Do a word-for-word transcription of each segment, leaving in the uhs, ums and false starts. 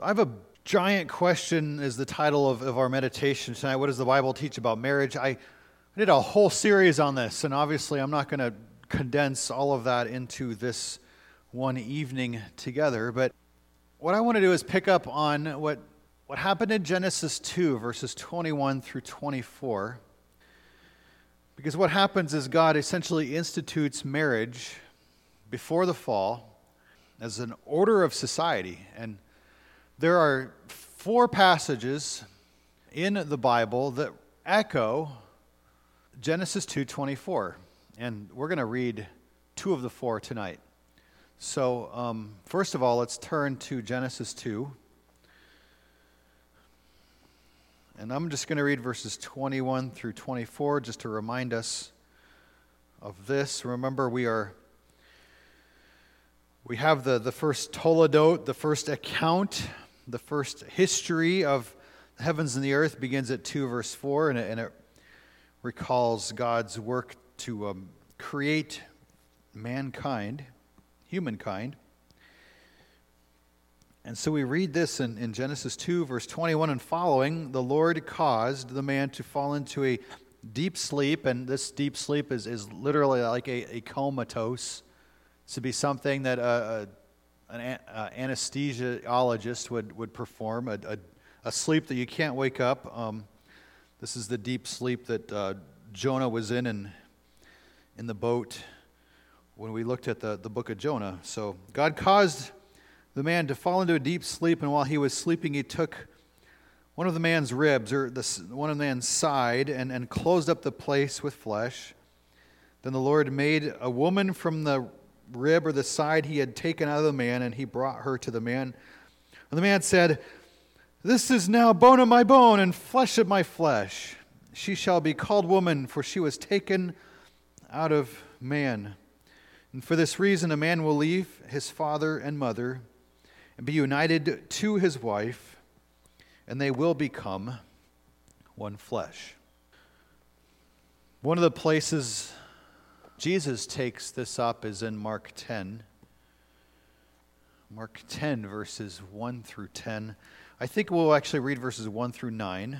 I have a giant question is the title of, of our meditation tonight. What does the Bible teach about marriage? I, I did a whole series on this, and obviously I'm not going to condense all of that into this one evening together, but what I want to do is pick up on what, what happened in Genesis two, verses twenty-one through twenty-four, because what happens is God essentially institutes marriage before the fall as an order of society, and there are four passages in the Bible that echo Genesis two twenty-four, and we're going to read two of the four tonight. So, um, first of all, let's turn to Genesis two, and I'm just going to read verses twenty-one through twenty-four just to remind us of this. Remember, we are we have the, the first Toledot, the first account. The first history of the heavens and the earth begins at two, verse four, and it, and it recalls God's work to um, create mankind, humankind. And so we read this in, in Genesis two, verse twenty-one and following. The Lord caused the man to fall into a deep sleep, and this deep sleep is, is literally like a, a comatose. It's to be something that a, a an uh, anesthesiologist would, would perform, a, a, a sleep that you can't wake up. Um, this is the deep sleep that uh, Jonah was in, in in the boat when we looked at the, the book of Jonah. So God caused the man to fall into a deep sleep, and while he was sleeping, he took one of the man's ribs, or the, one of the man's side, and, and closed up the place with flesh. Then the Lord made a woman from the rib or the side he had taken out of the man, and he brought her to the man. And the man said, "This is now bone of my bone and flesh of my flesh. She shall be called woman, for she was taken out of man. And for this reason a man will leave his father and mother and be united to his wife, and they will become one flesh." One of the places Jesus takes this up is in Mark ten. Mark ten, verses one through ten. I think we'll actually read verses one through nine.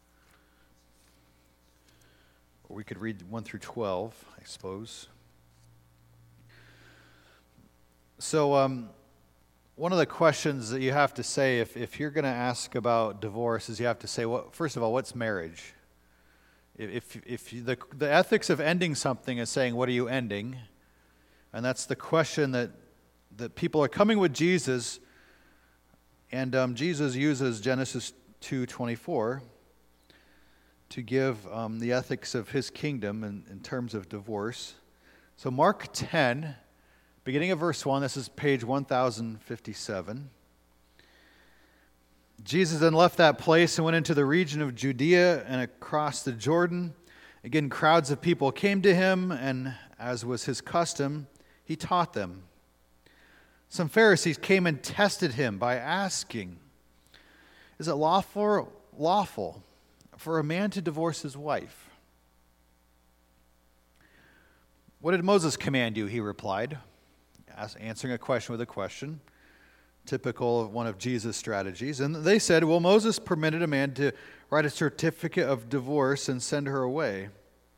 Or we could read one through twelve, I suppose. So, um, one of the questions that you have to say if, if you're going to ask about divorce is you have to say, well, first of all, what's marriage? If if the the ethics of ending something is saying, what are you ending? And that's the question that, that people are coming with Jesus, and um, Jesus uses Genesis two twenty-four to give um, the ethics of his kingdom in, in terms of divorce. So Mark ten, beginning of verse one, this is page one thousand fifty-seven. Jesus then left that place and went into the region of Judea and across the Jordan. Again, crowds of people came to him, and as was his custom, he taught them. Some Pharisees came and tested him by asking, "Is it lawful, lawful for a man to divorce his wife?" "What did Moses command you?" he replied, answering a question with a question. Typical of one of Jesus' strategies. And they said, "Well, Moses permitted a man to write a certificate of divorce and send her away."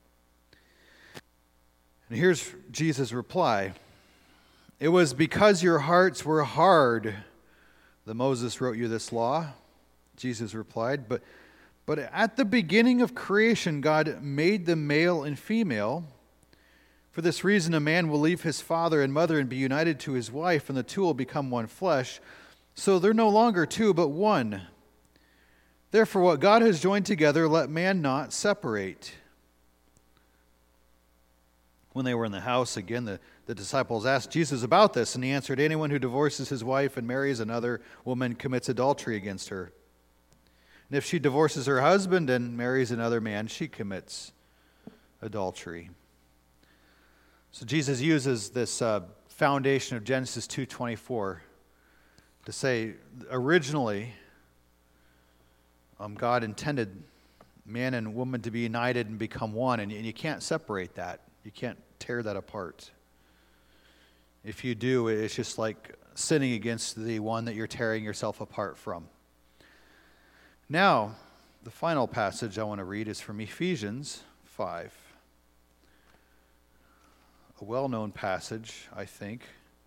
And here's Jesus' reply. "It was because your hearts were hard that Moses wrote you this law." Jesus replied, but, but at the beginning of creation, God made them male and female. For this reason, a man will leave his father and mother and be united to his wife, and the two will become one flesh. So they're no longer two, but one. Therefore, what God has joined together, let man not separate. When they were in the house, again, the, the disciples asked Jesus about this, and he answered, "Anyone who divorces his wife and marries another woman commits adultery against her. And if she divorces her husband and marries another man, she commits adultery." So Jesus uses this uh, foundation of Genesis two twenty-four to say, originally, um, God intended man and woman to be united and become one, and you can't separate that. You can't tear that apart. If you do, it's just like sinning against the one that you're tearing yourself apart from. Now, the final passage I want to read is from Ephesians five. A well-known passage, I think.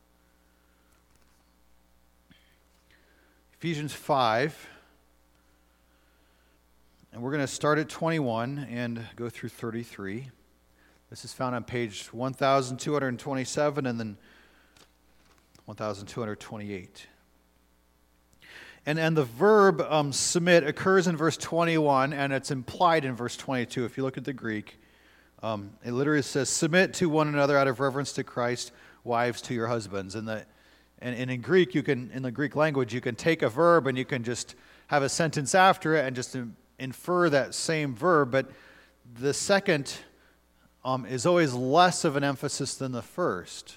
Ephesians five, and we're going to start at twenty-one and go through thirty-three. This is found on page one thousand two hundred twenty-seven and then one thousand two hundred twenty-eight. And, and the verb um, submit occurs in verse twenty-one, and it's implied in verse twenty-two. If you look at the Greek, um, it literally says, submit to one another out of reverence to Christ, wives to your husbands. And, the, and, and in Greek, you can, in the Greek language, you can take a verb and you can just have a sentence after it and just infer that same verb. But the second um, is always less of an emphasis than the first.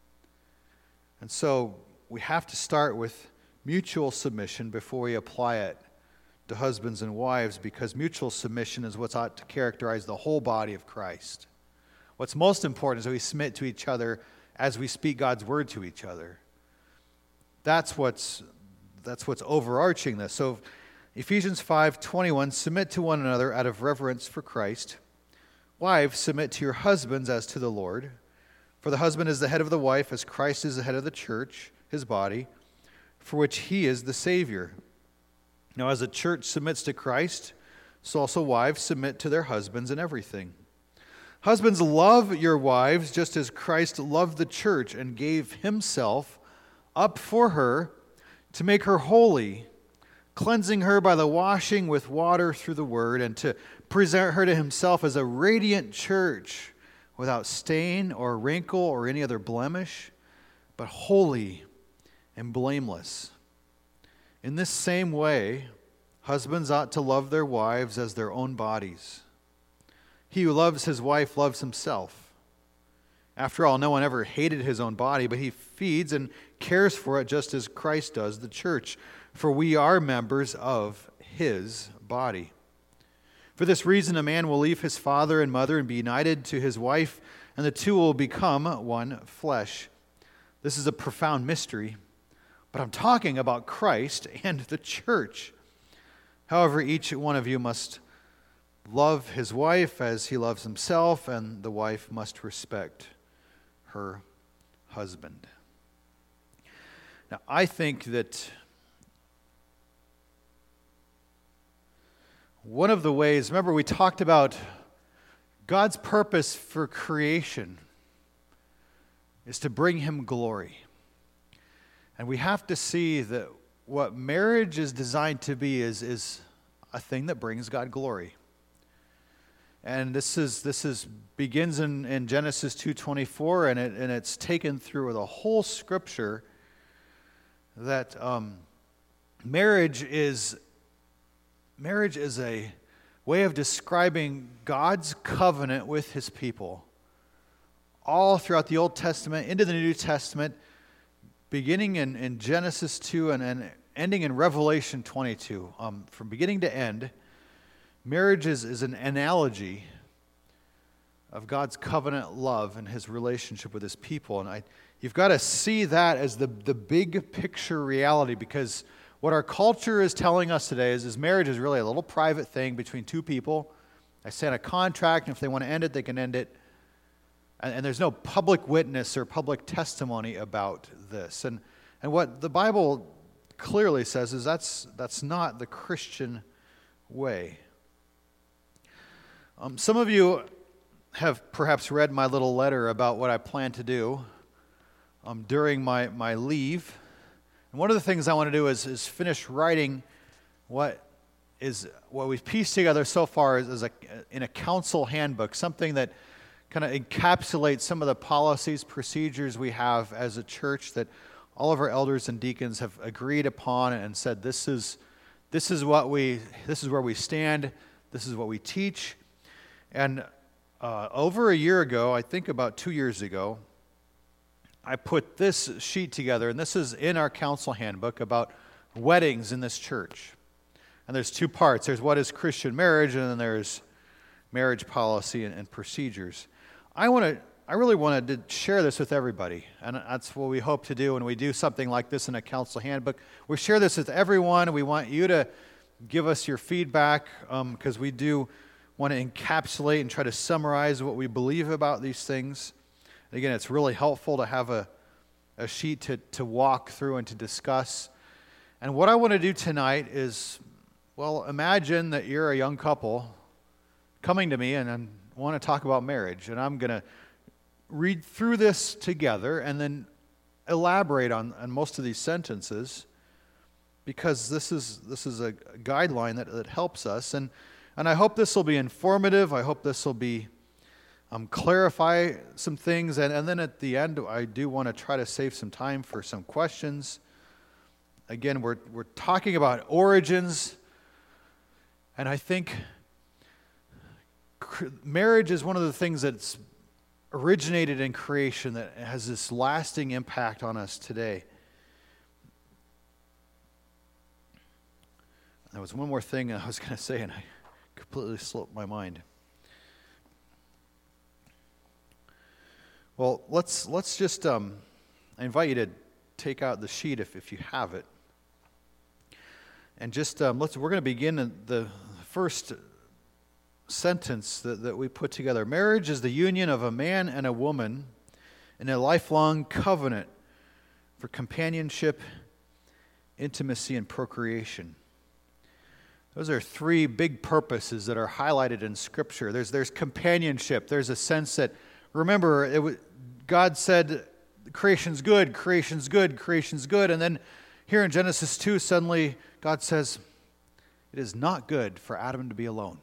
And so we have to start with mutual submission before we apply it to husbands and wives, because mutual submission is what's ought to characterize the whole body of Christ. What's most important is that we submit to each other as we speak God's word to each other. That's what's that's what's overarching this. So Ephesians five twenty-one, submit to one another out of reverence for Christ. Wives, submit to your husbands as to the Lord. For the husband is the head of the wife, as Christ is the head of the church, his body, for which he is the Savior. Now, as the church submits to Christ, so also wives submit to their husbands in everything. Husbands, love your wives just as Christ loved the church and gave himself up for her to make her holy, cleansing her by the washing with water through the word, and to present her to himself as a radiant church, without stain or wrinkle or any other blemish, but holy and blameless. In this same way, husbands ought to love their wives as their own bodies. He who loves his wife loves himself. After all, no one ever hated his own body, but he feeds and cares for it just as Christ does the church, for we are members of his body. For this reason, a man will leave his father and mother and be united to his wife, and the two will become one flesh. This is a profound mystery, but I'm talking about Christ and the church. However, each one of you must love his wife as he loves himself, and the wife must respect her husband. Now, I think that one of the ways, remember we talked about God's purpose for creation is to bring him glory. And we have to see that what marriage is designed to be is, is a thing that brings God glory. And this is this is begins in, in Genesis two twenty-four, and it and it's taken through the whole scripture that um, marriage is marriage is a way of describing God's covenant with his people. All throughout the Old Testament, into the New Testament, beginning in, in Genesis two and, and ending in Revelation twenty-two. Um, from beginning to end, marriage is, is an analogy of God's covenant love and his relationship with his people. And I, you've got to see that as the, the big picture reality, because what our culture is telling us today is, is marriage is really a little private thing between two people. They sign a contract, and if they want to end it, they can end it. And, and there's no public witness or public testimony about this. And and what the Bible clearly says is that's that's not the Christian way. Um, some of you have perhaps read my little letter about what I plan to do um, during my, my leave. And one of the things I want to do is, is finish writing what is what we've pieced together so far is, is a, in a council handbook, something that kind of encapsulates some of the policies, procedures we have as a church that all of our elders and deacons have agreed upon and said this is this is what we this is where we stand, this is what we teach. And uh, over a year ago, I think about two years ago, I put this sheet together, and this is in our council handbook about weddings in this church. And there's two parts. There's what is Christian marriage, and then there's marriage policy and, and procedures. I want to I really wanted to share this with everybody, and that's what we hope to do when we do something like this in a council handbook. We share this with everyone. We want you to give us your feedback because um, we do want to encapsulate and try to summarize what we believe about these things. And again, it's really helpful to have a, a sheet to, to walk through and to discuss. And what I want to do tonight is, well, imagine that you're a young couple coming to me and I want to talk about marriage, and I'm going to read through this together and then elaborate on, on most of these sentences, because this is this is a guideline that, that helps us. And, and I hope this will be informative. I hope this will be um, clarify some things. And, and then at the end, I do want to try to save some time for some questions. Again, we're we're talking about origins, and I think marriage is one of the things that's originated in creation that has this lasting impact on us today. There was one more thing I was going to say, and I completely slipped my mind. Well, let's let's just, um, I invite you to take out the sheet if, if you have it. And just, um, let's, we're going to begin in the first sentence that, that we put together. Marriage is the union of a man and a woman in a lifelong covenant for companionship, intimacy, and procreation. Those are three big purposes that are highlighted in Scripture. There's there's companionship. There's a sense that, remember, it was, God said, creation's good, creation's good, creation's good. And then here in Genesis two, suddenly God says, it is not good for Adam to be alone.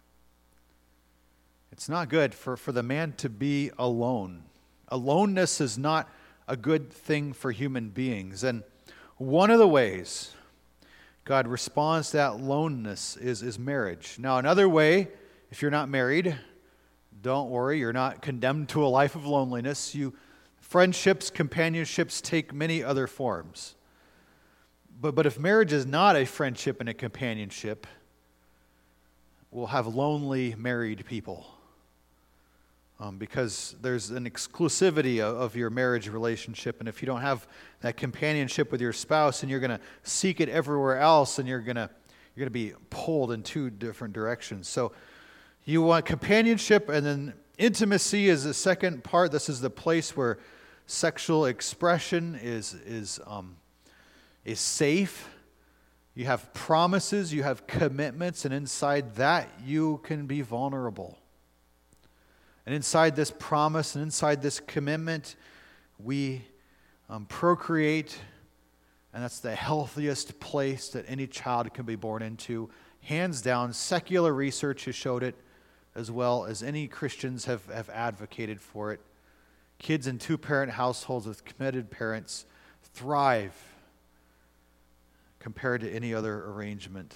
It's not good for, for the man to be alone. Aloneness is not a good thing for human beings. And one of the ways God responds to that loneliness is, is marriage. Now, another way, if you're not married, don't worry, you're not condemned to a life of loneliness. You, friendships, companionships take many other forms. But, but if marriage is not a friendship and a companionship, we'll have lonely married people. Um, because there's an exclusivity of, of your marriage relationship, and if you don't have that companionship with your spouse, and you're going to seek it everywhere else, and you're going to you're going to be pulled in two different directions. So you want companionship, and then intimacy is the second part. This is the place where sexual expression is is um, is safe. You have promises, you have commitments, and inside that you can be vulnerable. And inside this promise and inside this commitment, we um, procreate, and that's the healthiest place that any child can be born into. Hands down, secular research has showed it, as well as any Christians have, have advocated for it. Kids in two-parent households with committed parents thrive compared to any other arrangement.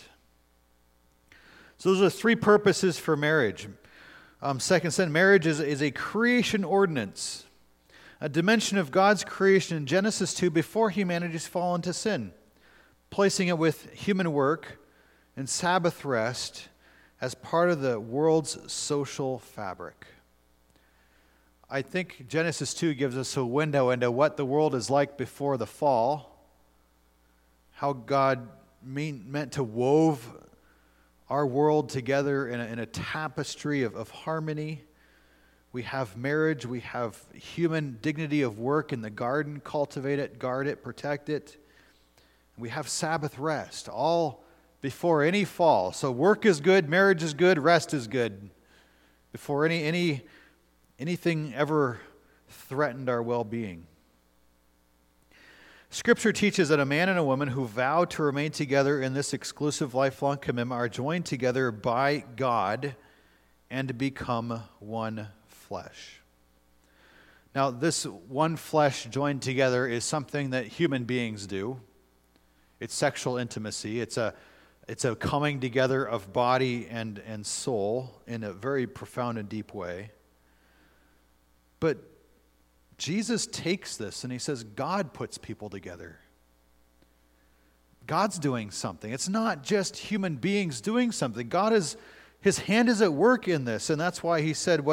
So those are three purposes for marriage. Um, second sin, marriage is, is a creation ordinance, a dimension of God's creation in Genesis two before humanity's fall into sin, placing it with human work and Sabbath rest as part of the world's social fabric. I think Genesis two gives us a window into what the world is like before the fall, how God mean, meant to wove our world together in a, in a tapestry of, of harmony. We have marriage, we have human dignity of work in the garden, cultivate it, guard it, protect it. We have Sabbath rest, all before any fall. So work is good, marriage is good, rest is good, before any any anything ever threatened our well-being. Scripture teaches that a man and a woman who vow to remain together in this exclusive lifelong commitment are joined together by God and to become one flesh. Now, this one flesh joined together is something that human beings do. It's sexual intimacy. It's a it's a coming together of body and, and soul in a very profound and deep way. But Jesus takes this and he says, God puts people together. God's doing something. It's not just human beings doing something. God is, his hand is at work in this. And that's why he said what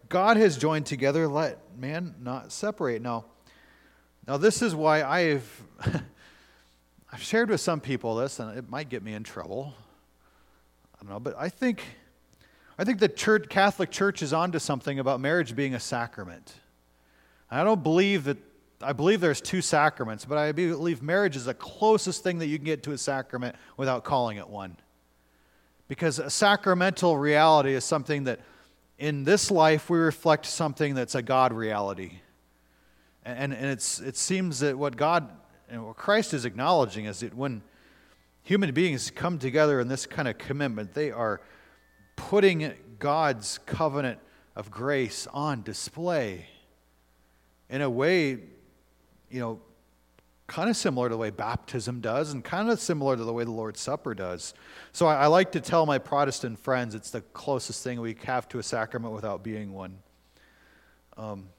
God has joined together, let man not separate. Now, now this is why I've I've shared with some people this, and it might get me in trouble. I don't know, but I think I think the church, Catholic Church is onto something about marriage being a sacrament. I don't believe that. I believe there's two sacraments, but I believe marriage is the closest thing that you can get to a sacrament without calling it one. Because a sacramental reality is something that in this life we reflect something that's a God reality. And, and it's it seems that what God and what Christ is acknowledging is that when human beings come together in this kind of commitment, they are putting God's covenant of grace on display in a way, you know, kind of similar to the way baptism does and kind of similar to the way the Lord's Supper does. So I, I like to tell my Protestant friends it's the closest thing we have to a sacrament without being one. Um,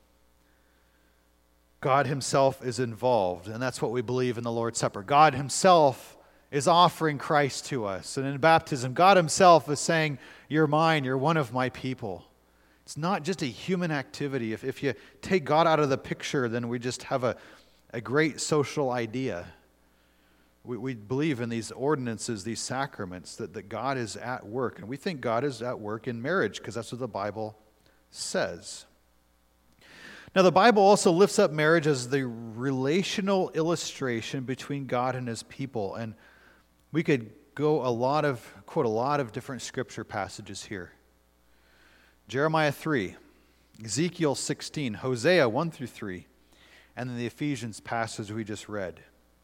God himself is involved, and that's what we believe in the Lord's Supper. God himself is offering Christ to us. And in baptism, God himself is saying, you're mine, you're one of my people. It's not just a human activity. If, if you take God out of the picture, then we just have a, a great social idea. We, we believe in these ordinances, these sacraments, that, that God is at work. And we think God is at work in marriage because that's what the Bible says. Now, the Bible also lifts up marriage as the relational illustration between God and his people. And we could go a lot of, quote a lot of different scripture passages here. Jeremiah three, Ezekiel sixteen, Hosea one through three, and then the Ephesians passage we just read.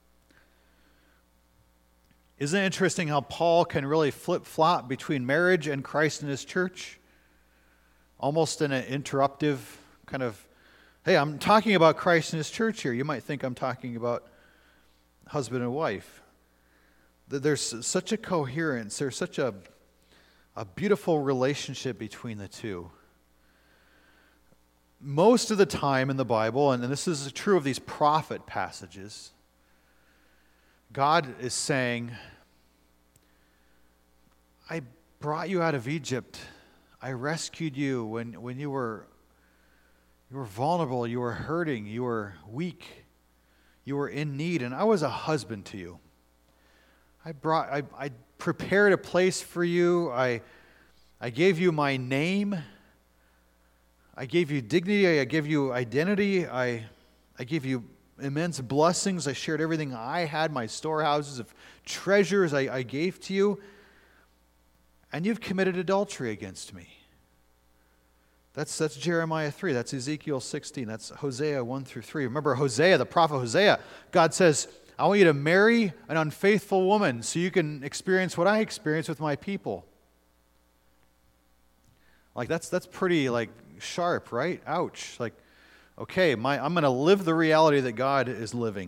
Isn't it interesting how Paul can really flip-flop between marriage and Christ and his church? Almost in an interruptive kind of, hey, I'm talking about Christ and his church here. You might think I'm talking about husband and wife. There's such a coherence, there's such a A beautiful relationship between the two. Most of the time in the Bible, and this is true of these prophet passages, God is saying, I brought you out of Egypt. I rescued you when, when you were you were vulnerable, you were hurting, you were weak, you were in need, and I was a husband to you. I brought I, I prepared a place for you. I, I gave you my name. I gave you dignity. I gave you identity. I, I gave you immense blessings. I shared everything I had, my storehouses of treasures I, I gave to you. And you've committed adultery against me. That's, that's Jeremiah three. That's Ezekiel sixteen. That's Hosea one through three. Remember Hosea, the prophet Hosea. God says, I want you to marry an unfaithful woman so you can experience what I experienced with my people. Like that's that's pretty like sharp, right? Ouch. Like, okay, my I'm going to live the reality that God is living.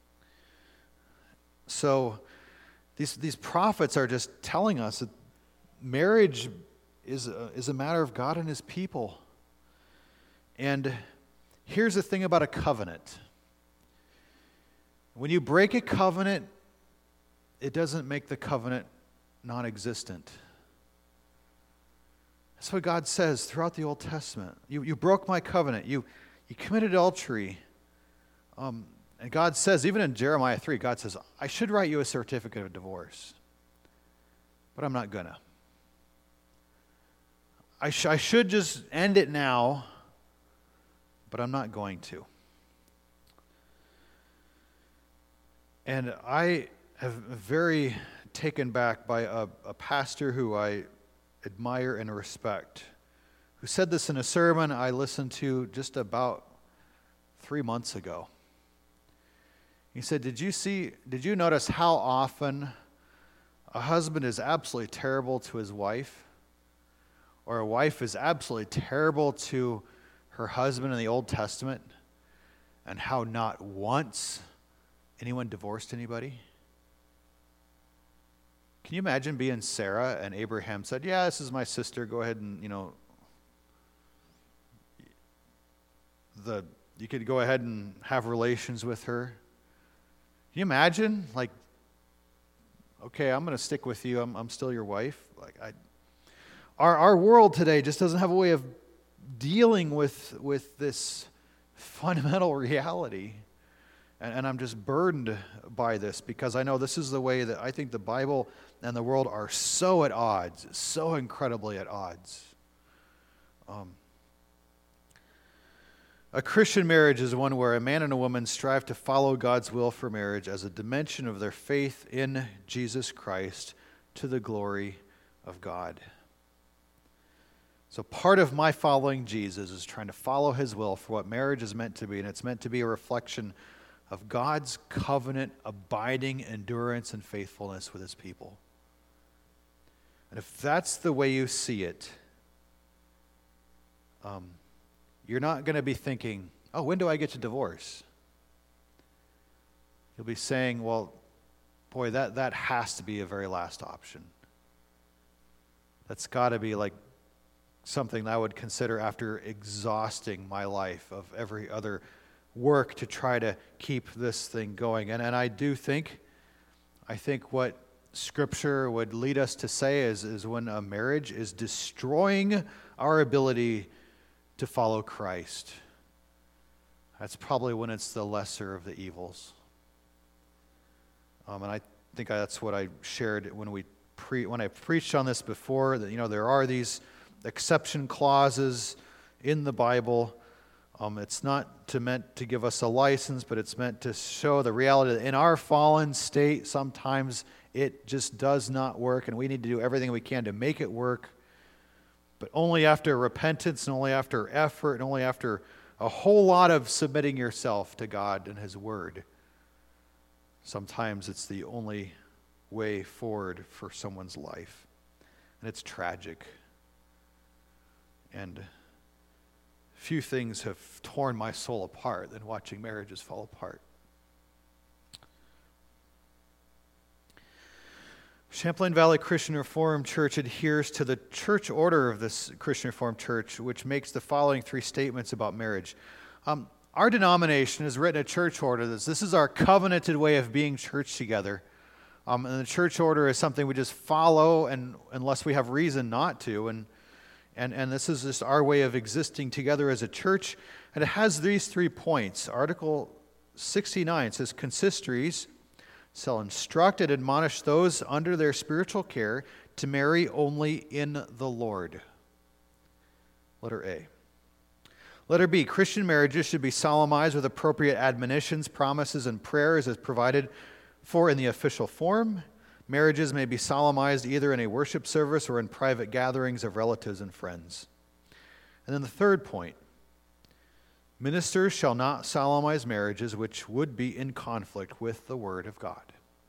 So these these prophets are just telling us that marriage is a, is a matter of God and his people. And here's the thing about a covenant. When you break a covenant, it doesn't make the covenant non-existent. That's what God says throughout the Old Testament. You, you broke my covenant. You, you committed adultery. Um, and God says, even in Jeremiah three, God says, I should write you a certificate of divorce, but I'm not going to. I, sh- I should just end it now, but I'm not going to. And I am very taken back by a, a pastor who I admire and respect, who said this in a sermon I listened to just about three months ago. He said, did you see, did you notice how often a husband is absolutely terrible to his wife, or a wife is absolutely terrible to her husband in the Old Testament, and how not once anyone divorced anybody? Can you imagine being Sarah and Abraham said, yeah, this is my sister, go ahead and, you know, the you could go ahead and have relations with her. Can you imagine? Like, okay, I'm going to stick with you. I'm, I'm still your wife. Like, I, our our world today just doesn't have a way of dealing with, with this fundamental reality. And, and I'm just burdened by this because I know this is the way that I think the Bible and the world are so at odds, so incredibly at odds. Um, a Christian marriage is one where a man and a woman strive to follow God's will for marriage as a dimension of their faith in Jesus Christ to the glory of God. So part of my following Jesus is trying to follow his will for what marriage is meant to be, and it's meant to be a reflection of God's covenant, abiding endurance and faithfulness with his people. And if that's the way you see it, um, you're not going to be thinking, oh, when do I get to divorce? You'll be saying, well, boy, that, that has to be a very last option. That's got to be like something that I would consider after exhausting my life of every other work to try to keep this thing going. And and I do think, I think what Scripture would lead us to say is, is when a marriage is destroying our ability to follow Christ, that's probably when it's the lesser of the evils. Um, and I think that's what I shared when we pre when I preached on this before, that, you know, there are these exception clauses in the Bible. Um, it's not to meant to give us a license, but it's meant to show the reality that in our fallen state, sometimes it just does not work, and we need to do everything we can to make it work. But only after repentance, and only after effort, and only after a whole lot of submitting yourself to God and his word. Sometimes it's the only way forward for someone's life. And it's tragic. And few things have torn my soul apart than watching marriages fall apart. Champlain Valley Christian Reformed Church adheres to the church order of this Christian Reformed Church, which makes the following three statements about marriage. Um, our denomination has written a church order that this is our covenanted way of being church together. Um, and the church order is something we just follow, and unless we have reason not to. And And, and this is just our way of existing together as a church. And it has these three points. Article sixty-nine says, consistories shall instruct and admonish those under their spiritual care to marry only in the Lord. Letter A. Letter B. Christian marriages should be solemnized with appropriate admonitions, promises, and prayers as provided for in the official form. Marriages may be solemnized either in a worship service or in private gatherings of relatives and friends. And then the third point, ministers shall not solemnize marriages which would be in conflict with the Word of God.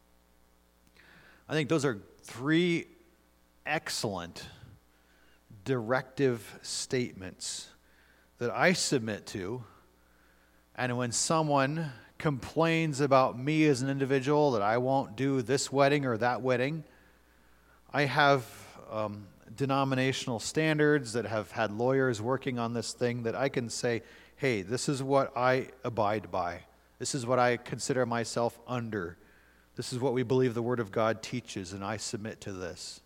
I think those are three excellent directive statements that I submit to, and when someone complains about me as an individual that I won't do this wedding or that wedding, I have um, denominational standards that have had lawyers working on this thing that I can say, hey, this is what I abide by. This is what I consider myself under. This is what we believe the Word of God teaches, and I submit to this.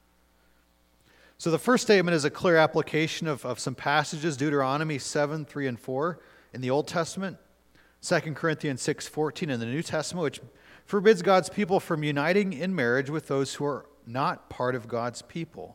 So the first statement is a clear application of, of some passages, Deuteronomy seven, three, and four in the Old Testament, Second Corinthians six, fourteen in the New Testament, which forbids God's people from uniting in marriage with those who are not part of God's people.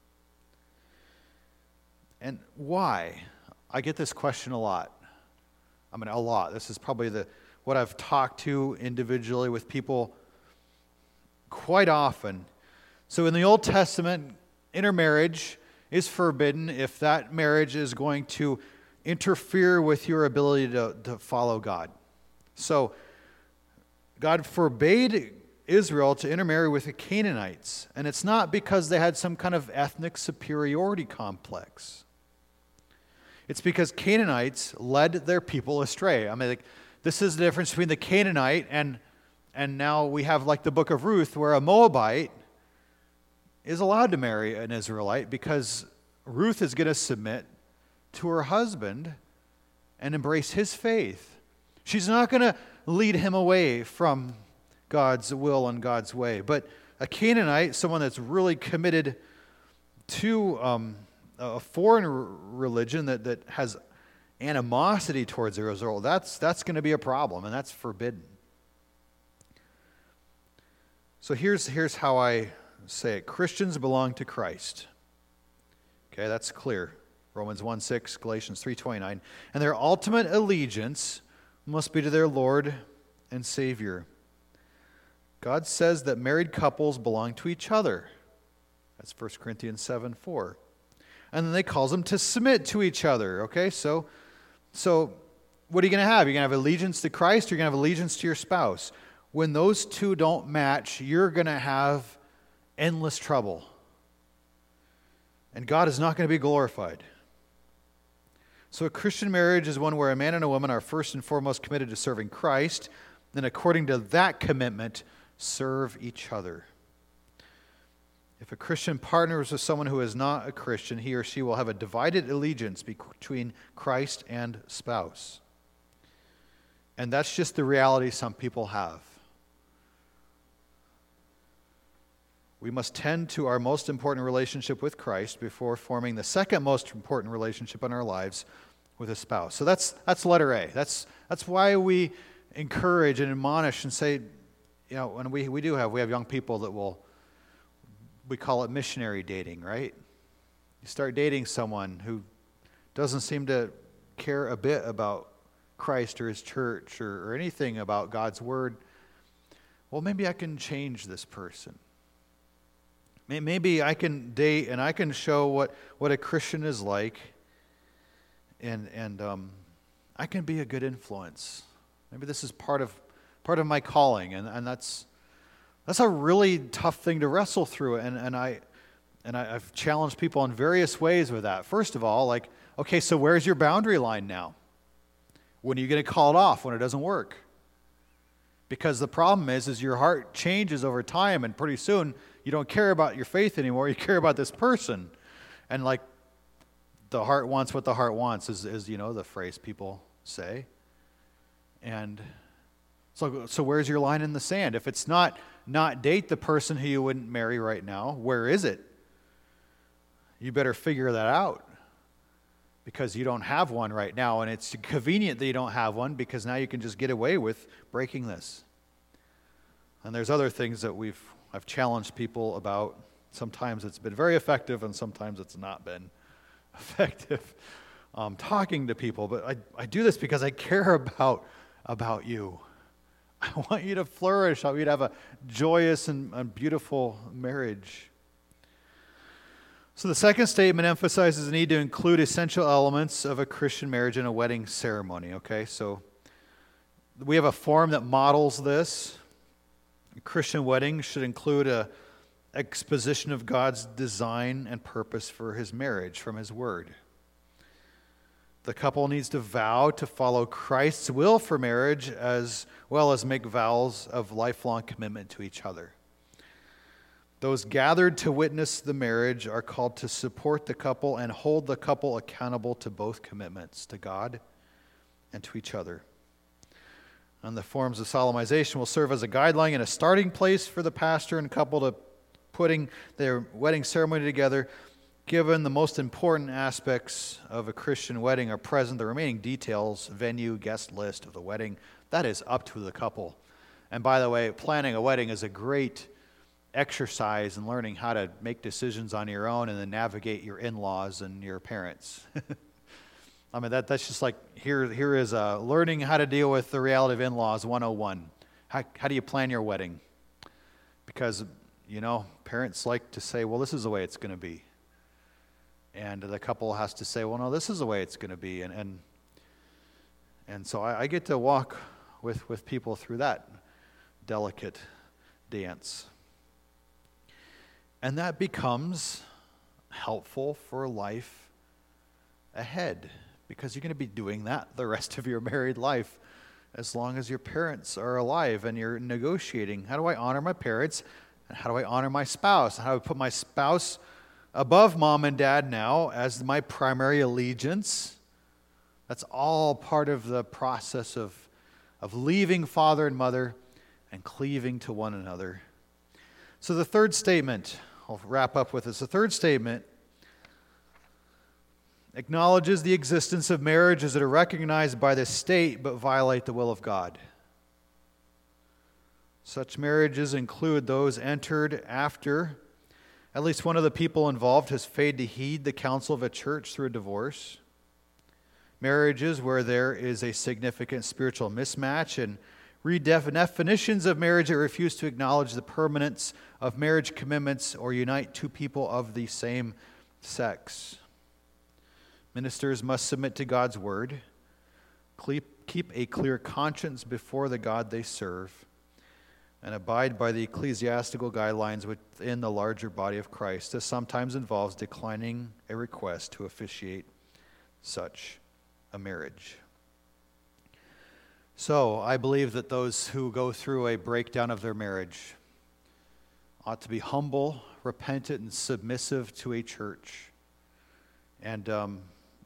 And why? I get this question a lot. I mean, a lot. This is probably the what I've talked to individually with people quite often. So in the Old Testament, intermarriage is forbidden if that marriage is going to interfere with your ability to, to follow God. So God forbade Israel to intermarry with the Canaanites, and it's not because they had some kind of ethnic superiority complex. It's because Canaanites led their people astray. I mean, like, this is the difference between the Canaanite and and now we have like the book of Ruth, where a Moabite is allowed to marry an Israelite because Ruth is going to submit to her husband and embrace his faith. She's not going to lead him away from God's will and God's way. But a Canaanite, someone that's really committed to um, a foreign r- religion that, that has animosity towards Israel, that's, that's going to be a problem, and that's forbidden. So here's, here's how I say it. Christians belong to Christ. Okay, that's clear. Romans one six, Galatians three twenty-nine. And their ultimate allegiance must be to their Lord and Savior. God says that married couples belong to each other. That's First Corinthians seven four. And then they calls them to submit to each other. Okay, so, so what are you going to have? You're going to have allegiance to Christ, or you're going to have allegiance to your spouse. When those two don't match, you're going to have endless trouble. And God is not going to be glorified. So a Christian marriage is one where a man and a woman are first and foremost committed to serving Christ, and according to that commitment, serve each other. If a Christian partners with someone who is not a Christian, he or she will have a divided allegiance between Christ and spouse. And that's just the reality some people have. We must tend to our most important relationship with Christ before forming the second most important relationship in our lives with a spouse. So that's that's letter A. That's that's why we encourage and admonish and say, you know, when we, we do have we have young people that will, we call it missionary dating, right? You start dating someone who doesn't seem to care a bit about Christ or his church or, or anything about God's word. Well, maybe I can change this person. Maybe I can date and I can show what, what a Christian is like, and and um, I can be a good influence. Maybe this is part of part of my calling, and, and that's that's a really tough thing to wrestle through. And and I and I, I've challenged people in various ways with that. First of all, like, okay, so where's your boundary line now? When are you going to call it off when it doesn't work? Because the problem is, is your heart changes over time, and pretty soon you don't care about your faith anymore. You care about this person. And like, the heart wants what the heart wants, is, is you know, the phrase people say. And so, so where's your line in the sand? If it's not, not date the person who you wouldn't marry right now, where is it? You better figure that out. Because you don't have one right now, and it's convenient that you don't have one, because now you can just get away with breaking this. And there's other things that we've I've challenged people about. Sometimes it's been very effective, and sometimes it's not been effective um, talking to people. But I, I do this because I care about, about you. I want you to flourish. I want you to have a joyous and, and beautiful marriage. So the second statement emphasizes the need to include essential elements of a Christian marriage in a wedding ceremony, okay? So we have a form that models this. A Christian wedding should include an exposition of God's design and purpose for his marriage from his word. The couple needs to vow to follow Christ's will for marriage, as well as make vows of lifelong commitment to each other. Those gathered to witness the marriage are called to support the couple and hold the couple accountable to both commitments, to God and to each other. And the forms of solemnization will serve as a guideline and a starting place for the pastor and couple to putting their wedding ceremony together. Given the most important aspects of a Christian wedding are present, the remaining details, venue, guest list of the wedding, that is up to the couple. And by the way, planning a wedding is a great exercise in learning how to make decisions on your own and then navigate your in-laws and your parents. I mean, that that's just like, here here is uh, learning how to deal with the reality of in-laws one oh one. How, how do you plan your wedding? Because, you know, parents like to say, well, this is the way it's going to be. And the couple has to say, well, no, this is the way it's going to be. And and, and so I, I get to walk with, with people through that delicate dance. And that becomes helpful for life ahead, because you're going to be doing that the rest of your married life as long as your parents are alive, and you're negotiating. How do I honor my parents? And how do I honor my spouse? How do I put my spouse above mom and dad now as my primary allegiance? That's all part of the process of, of leaving father and mother and cleaving to one another. So the third statement, I'll wrap up with this. The third statement acknowledges the existence of marriages that are recognized by the state but violate the will of God. Such marriages include those entered after at least one of the people involved has failed to heed the counsel of a church through a divorce. Marriages where there is a significant spiritual mismatch, and redefinitions of marriage that refuse to acknowledge the permanence of marriage commitments or unite two people of the same sex. Ministers must submit to God's word, keep a clear conscience before the God they serve, and abide by the ecclesiastical guidelines within the larger body of Christ. This sometimes involves declining a request to officiate such a marriage. So, I believe that those who go through a breakdown of their marriage ought to be humble, repentant, and submissive to a church. And um,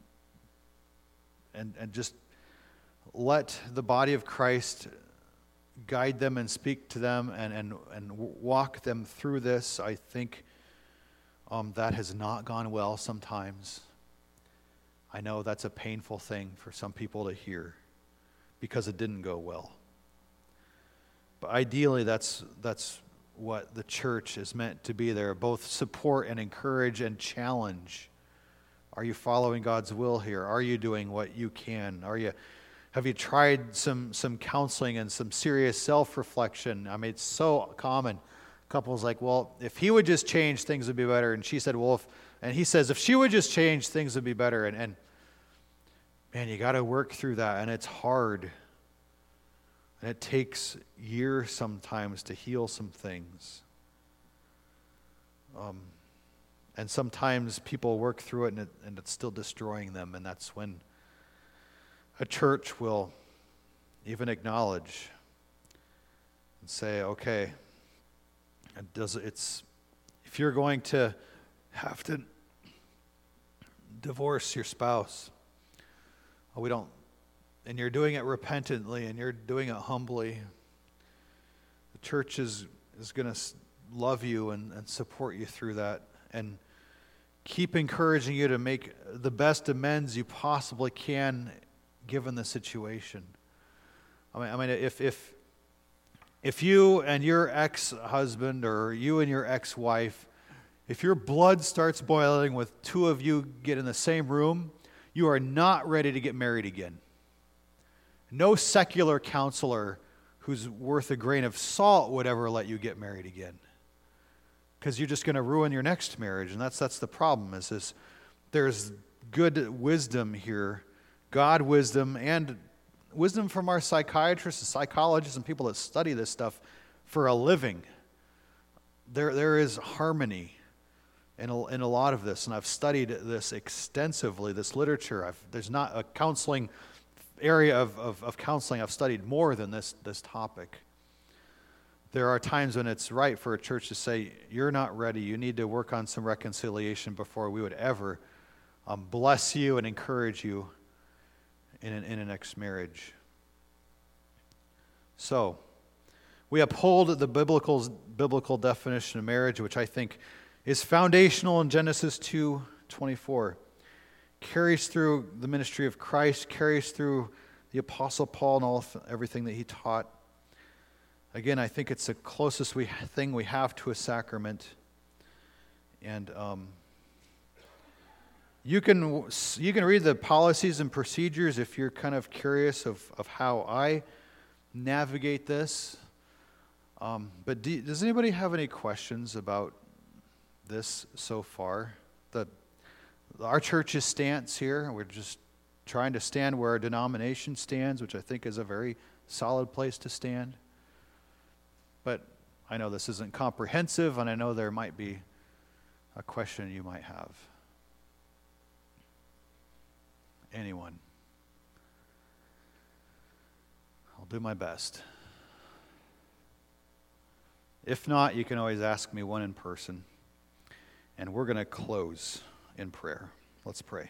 and and just let the body of Christ guide them and speak to them and, and, and walk them through this. I think um, that has not gone well sometimes. I know that's a painful thing for some people to hear because it didn't go well. But ideally, that's that's what the church is meant to be there, both support and encourage and challenge. Are you following God's will here? Are you doing what you can? Are you have you tried some some counseling and some serious self-reflection? I mean, it's so common. Couples like, well, if he would just change, things would be better. And she said, well, if, and he says, if she would just change, things would be better. And, and man, you got to work through that, and it's hard. And it takes years sometimes to heal some things. Um, and sometimes people work through it and, it, and it's still destroying them, and that's when a church will even acknowledge and say, okay, it does, it's, if you're going to have to divorce your spouse, we don't, and you're doing it repentantly and you're doing it humbly, the church is, is going to love you and, and support you through that and keep encouraging you to make the best amends you possibly can given the situation. I mean, I mean, if if if you and your ex-husband or you and your ex-wife, if your blood starts boiling with two of you get in the same room, you are not ready to get married again. No secular counselor who's worth a grain of salt would ever let you get married again, because you're just going to ruin your next marriage, and that's that's the problem. Is this there's good wisdom here. God wisdom and wisdom from our psychiatrists and psychologists and people that study this stuff for a living. There, there is harmony in a, in a lot of this, and I've studied this extensively, this literature. I've, there's not a counseling area of, of, of counseling I've studied more than this, this topic. There are times when it's right for a church to say, you're not ready, you need to work on some reconciliation before we would ever um, bless you and encourage you in an, in a next marriage. So, we uphold the biblical, biblical definition of marriage, which I think is foundational in Genesis two twenty-four. Carries through the ministry of Christ, carries through the Apostle Paul and all everything that he taught. Again, I think it's the closest we, thing we have to a sacrament. And um, You can you can read the policies and procedures if you're kind of curious of, of how I navigate this. Um, but do, does anybody have any questions about this so far? The, our church's stance here, we're just trying to stand where our denomination stands, which I think is a very solid place to stand. But I know this isn't comprehensive, and I know there might be a question you might have. Anyone? I'll do my best. If not, you can always ask me one in person. And we're going to close in prayer. Let's pray.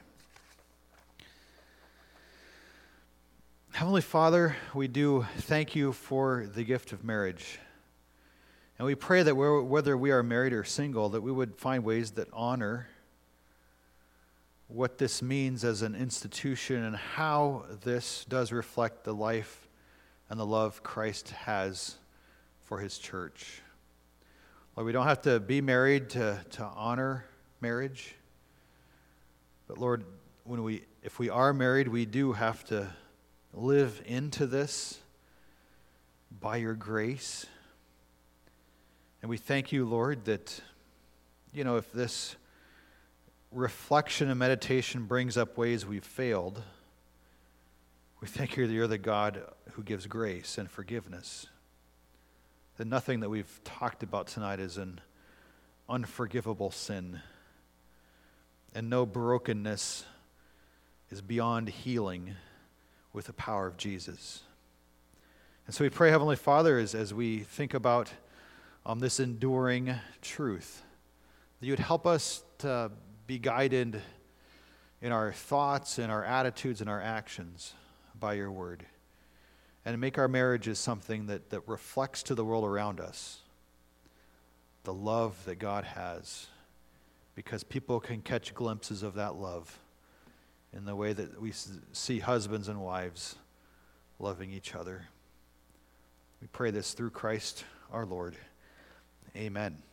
Heavenly Father, we do thank you for the gift of marriage. And we pray that we're, whether we are married or single, that we would find ways that honor what this means as an institution and how this does reflect the life and the love Christ has for his church. Lord, we don't have to be married to, to honor marriage. But Lord, when we if we are married, we do have to live into this by your grace. And we thank you, Lord, that, you know, if this reflection and meditation brings up ways we've failed, we thank you that you're the God who gives grace and forgiveness. That nothing that we've talked about tonight is an unforgivable sin. And no brokenness is beyond healing with the power of Jesus. And so we pray, Heavenly Father, as, as we think about um, this enduring truth, that you would help us to be guided in our thoughts and our attitudes and our actions by your word. And make our marriages something that, that reflects to the world around us the love that God has, because people can catch glimpses of that love in the way that we see husbands and wives loving each other. We pray this through Christ our Lord. Amen.